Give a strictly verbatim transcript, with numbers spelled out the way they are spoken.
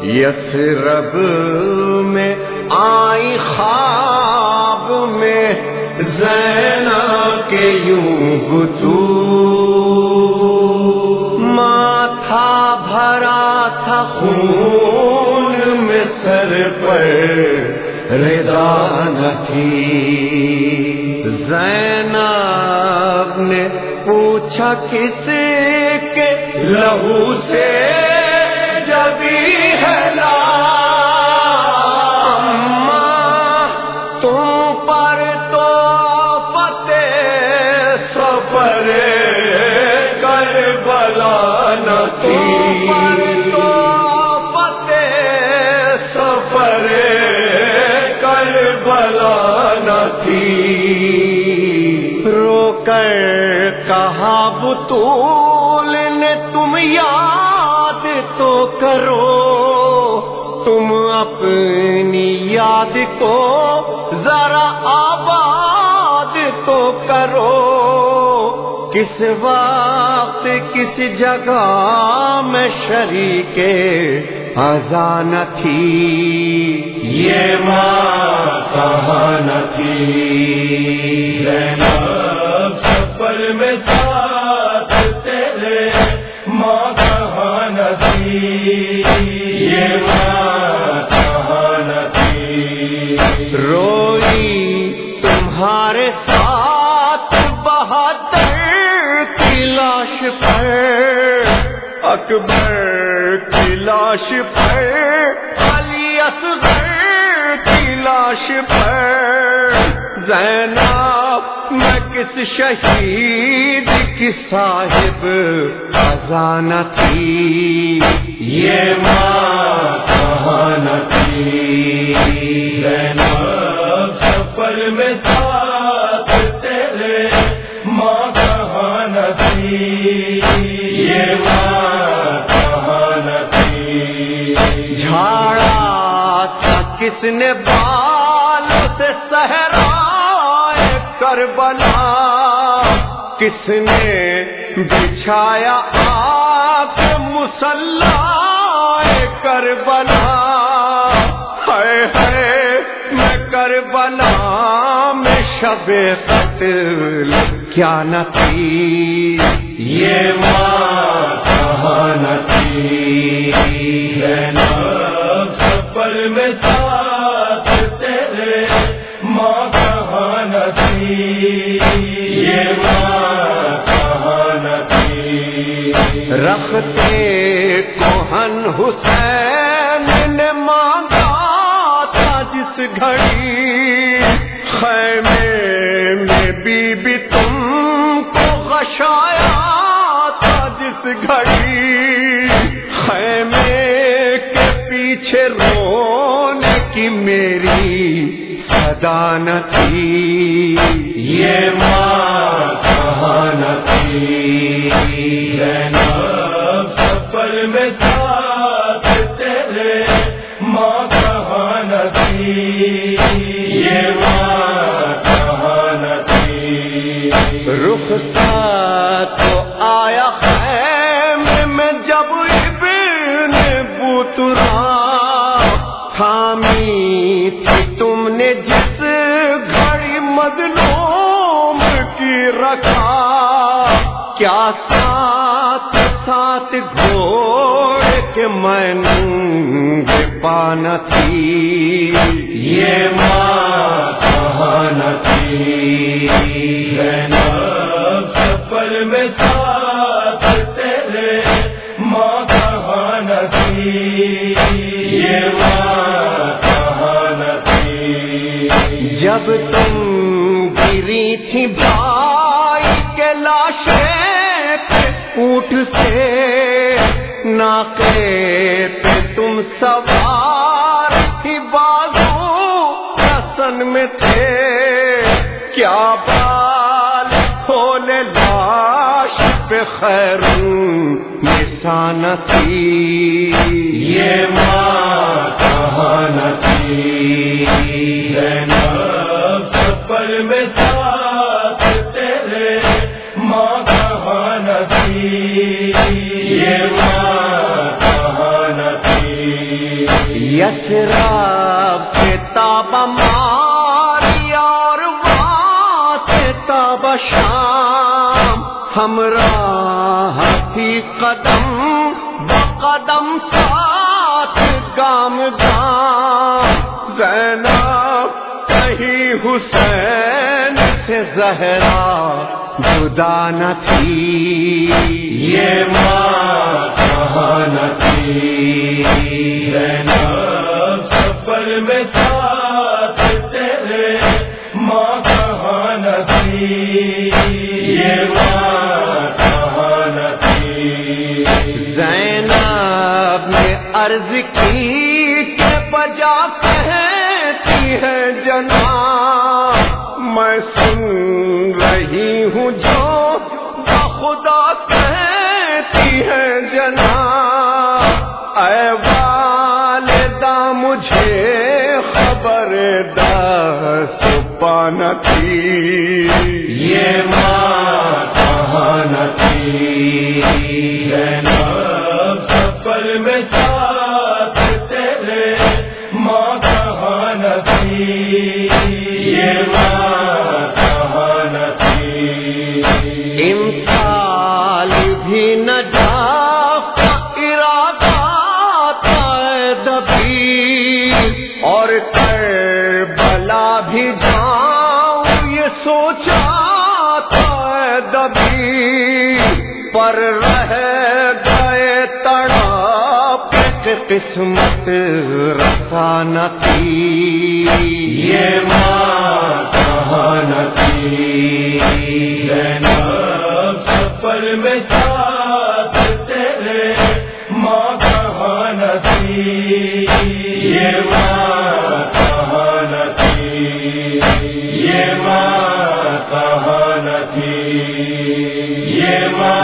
یثرب میں آئی خواب میں زینب کے یوں گتو، ماتھا بھرا تھا خون میں سر پر رضا نہ تھی۔ زینب نے پوچھا کس کے لہو سے جبی ہے لام، تم پر تو فتح سفر کربلا نہ تھی، تو فتح سفر کربلا نہ تھی۔ رو کر کہا بطول نے تم یاد تو کرو، تم اپنی یاد کو ذرا آباد تو کرو، کس وقت کس جگہ میں شریک اذان تھی، یہ ماں کہاں نہ تھی۔ زینب سفر میں ساتھ تیرے ماں کہاں نہ تھی، یہ ماں کہاں نہ تھی۔ روئی تمہارے ساتھ بہادر کی لاش پر، اکبر کی لاش پر، علی اصغر کی لاش پر۔ زینب میں کس شہید کی صاحب خزان تھی، یہ ماں کہاں نہ تھی۔ زینب سفر میں ساتھ تیرے ماں کہاں نہ تھی، یہ ماں کہاں نہ تھی۔ جھاڑا تھا کس نے بال سے صحرائے کربلا، کس نے بچھایا آپ مصلی کربلا، ہائے ہائے میں کربلا میں شب قتل کیا نہ تھی، یہ ماں کہاں نہ تھی۔ زینب سفر میں ساتھ تیرے ماں کہاں نہ تھی، یہ ماں کہاں نہ تھی۔ رختے کوہن حسین نے مانگا تھا جس گھڑی، خیمے میں بی بی تم کو غشایا تھا جس گھڑی، خیمے کے پیچھے رونے کی میری صدا نہ تھی، یہ ماں کہاں نہ تھی۔ زینب سفر میں ساتھ تیرے ماں کہاں نہ تھی، یہ ماں کہاں نہ تھی۔ رخصت تو آیا خیمے میں جب ابن بطرا، تھامی تھی تم نے جس گھڑی مظلوم کی رکھا، کیا ساتھ ساتھ گھوڑے کے میں ننگ پانا تھی، یہ ماں کہاں نہ تھی۔ زینب سفر میں ساتھ تیرے ماں کہاں نہ تھی، یہ ماں کہاں نہ تھی۔ جب تم گری تھی بھائی کے لاشیں اونٹ سے، ناقے پہ تم سوار تھی بازو حسن میں تھے، کیا بال کھولے لاش پہ خیر نشان تھی، یہ ماں کہاں نہ تھی۔ زینب سفر میں ساتھ تیرے ماں کہاں نہ تھی، یہ ماں کہاں نہ تھی۔ یثرب کے تاب ماری اور وہاں سے تاب شام، ہمراہ تھی قدم بقدم ساتھ گام گام، زینب کہیں حسین سے زہرا جدا نہ تھی، یہ ماں کہاں نہ تھی، زینب سفر میں ساتھ تیرے ماں کہاں نہ تھی، یہ ماں کہاں نہ تھی، زینب نے عرض کی کہ بجا کہتی ہے جناب، میں سن رہی ہوں جو خدا کہتی ہے جناب، اے والدہ مجھے خبر دست پانا تھی، یہ ماں کہاں نہ تھی، زینب سفر میں ساتھ تیرے ماں کہاں نہ تھی، یہ ماں کہاں نہ تھی، امسال بھی نہ جا ارادہ تھا دبی، اور کربلا بھی جاؤں یہ سوچا تھا دبی، پر رہ گئے تڑاپ کہ قسمت رسا نہ تھی، یہ ماں کہاں نہ تھی، زینب سفر میں ساتھ تیرے ماں کہاں نہ تھی، یہ ماں کہاں نہ تھی، یہ ماں کہاں نہ تھی، یہ ماں